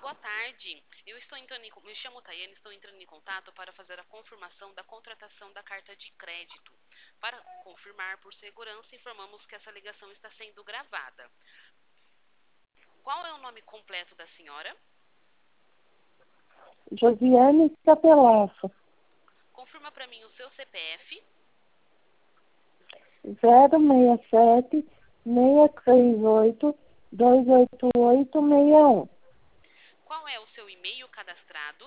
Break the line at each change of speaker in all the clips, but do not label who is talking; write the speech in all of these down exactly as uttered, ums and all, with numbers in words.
boa tarde. Eu estou entrando em, me chamo Tayane, estou entrando em contato para fazer a confirmação da contratação da carta de crédito. Para confirmar por segurança, informamos que essa ligação está sendo gravada. Qual é o nome completo da senhora?
Josiane Capelasso.
Confirma para mim o seu C P F.
zero seis sete, seis três oito, dois oito oito seis um.
Qual é o seu e-mail cadastrado?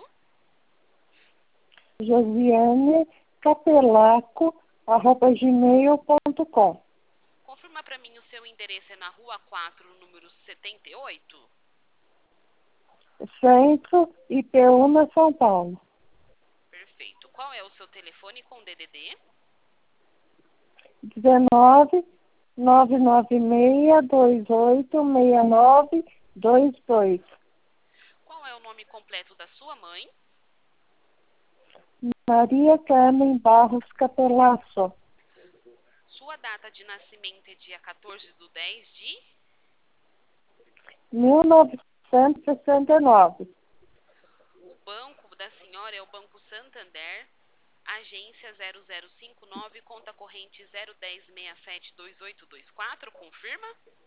Josiane Capelaco, arroba gmail ponto com.
Confirma para mim o seu endereço é na Rua quatro, número setenta e oito?
Centro, Ipeúna, São Paulo.
Perfeito. Qual é o seu telefone com D D D?
dezenove, nove nove seis, dois oito seis nove dois dois.
Qual é o nome completo da sua mãe?
Maria Carmen Barros Capelasso.
Sua data de nascimento é dia quatorze de dez de...
mil novecentos e sessenta e nove.
O banco da senhora é o Banco Santander, agência zero zero cinco nove, conta corrente zero um zero seis sete dois oito dois quatro, confirma?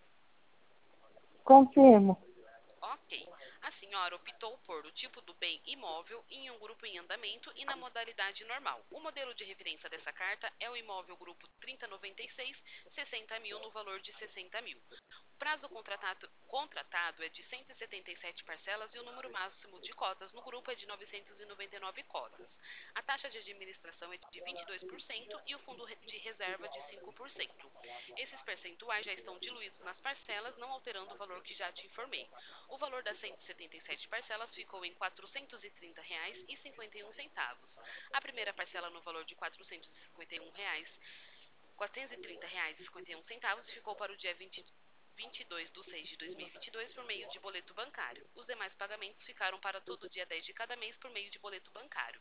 Confirmo.
Ok. A senhora optou por o tipo do bem imóvel em um grupo em andamento e na modalidade normal. O modelo de referência dessa carta é o imóvel grupo trinta noventa e seis, sessenta mil no valor de sessenta mil. O prazo contratado, contratado é de cento e setenta e sete parcelas e o número máximo de cotas no grupo é de novecentas e noventa e nove cotas. A taxa de administração é de vinte e dois por cento e o fundo de reserva de cinco por cento. Esses percentuais já estão diluídos nas parcelas, não alterando o valor que já te informei. O valor das cento e setenta e sete parcelas ficou em quatrocentos e trinta reais e cinquenta e um centavos. A primeira parcela no valor de quatrocentos e cinquenta e um reais, quatrocentos e trinta reais e cinquenta e um centavos ficou para o dia vinte, vinte e dois de seis de dois mil e vinte e dois por meio de boleto bancário. Os demais pagamentos ficaram para todo dia dez de cada mês por meio de boleto bancário.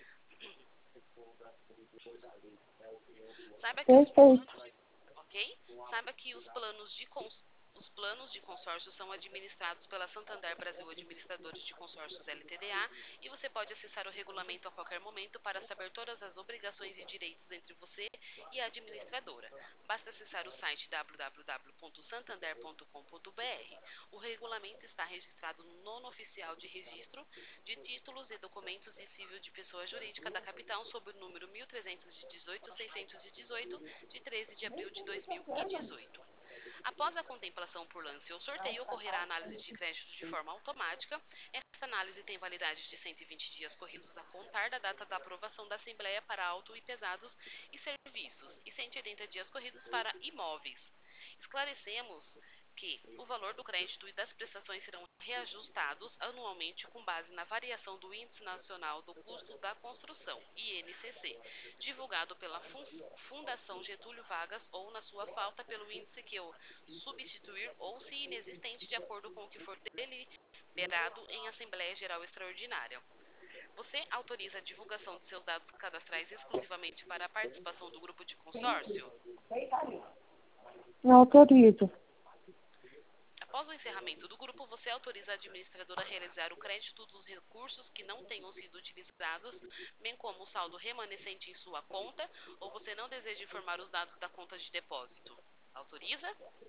Saiba que os
Perfeito.
planos, ok? Saiba que os planos de cons Os planos de consórcio são administrados pela Santander Brasil Administradores de Consórcios L T D A e você pode acessar o regulamento a qualquer momento para saber todas as obrigações e direitos entre você e a administradora. Basta acessar o site w w w ponto santander ponto com ponto b r. O regulamento está registrado no nono oficial de registro de títulos e documentos e civil de pessoa jurídica da capital sob o número mil trezentos e dezoito, seiscentos e dezoito, de treze de abril de dois mil e dezoito. Após a contemplação por lance ou sorteio, ocorrerá a análise de crédito de forma automática. Esta análise tem validade de cento e vinte dias corridos a contar da data da aprovação da Assembleia para auto e pesados e serviços e cento e oitenta dias corridos para imóveis. Esclarecemos que o valor do crédito e das prestações serão reajustados anualmente com base na variação do Índice Nacional do Custo da Construção, I N C C, divulgado pela Fundação Getúlio Vargas ou, na sua falta, pelo índice que o substituir ou, se inexistente, de acordo com o que for deliberado em Assembleia Geral Extraordinária. Você autoriza a divulgação de seus dados cadastrais exclusivamente para a participação do grupo de consórcio?
Não autorizo.
Após o encerramento do grupo, você autoriza a administradora a realizar o crédito dos recursos que não tenham sido utilizados, bem como o saldo remanescente em sua conta, ou você não deseja informar os dados da conta de depósito? Autoriza?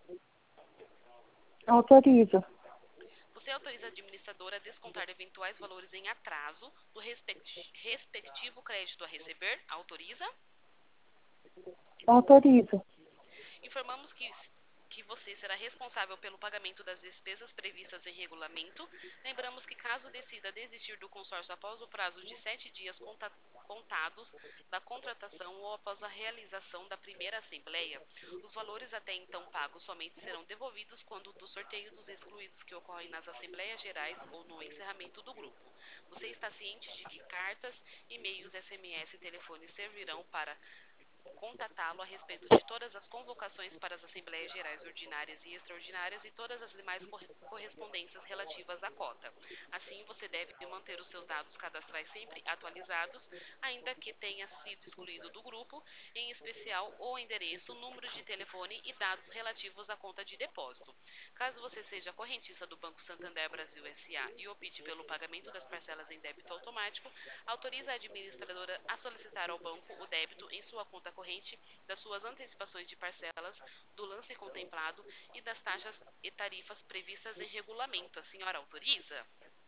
Autorizo.
Você autoriza a administradora a descontar eventuais valores em atraso do respectivo crédito a receber? Autoriza?
Autorizo.
Informamos que, que você será responsável pelo pagamento das despesas previstas em regulamento. Lembramos que, caso decida desistir do consórcio após o prazo de sete dias conta, contados da contratação ou após a realização da primeira assembleia, os valores até então pagos somente serão devolvidos quando do sorteio dos excluídos que ocorrem nas assembleias gerais ou no encerramento do grupo. Você está ciente de que cartas, e-mails, S M S e telefones servirão para contatá-lo a respeito de todas as convocações para as Assembleias Gerais Ordinárias e Extraordinárias e todas as demais corre correspondências relativas à cota. Assim, você deve manter os seus dados cadastrais sempre atualizados, ainda que tenha sido excluído do grupo, em especial o endereço, número de telefone e dados relativos à conta de depósito. Caso você seja correntista do Banco Santander Brasil S A e opte pelo pagamento das parcelas em débito automático, autoriza a administradora a solicitar ao banco o débito em sua conta corrente das suas antecipações de parcelas, do lance contemplado e das taxas e tarifas previstas em regulamento. A senhora autoriza?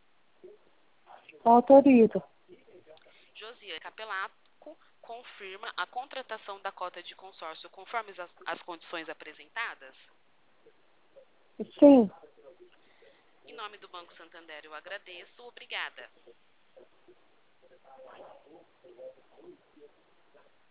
Autorizo.
Josiane Capelaco confirma a contratação da cota de consórcio conforme as, as condições apresentadas?
Sim.
Em nome do Banco Santander, eu agradeço. Obrigada.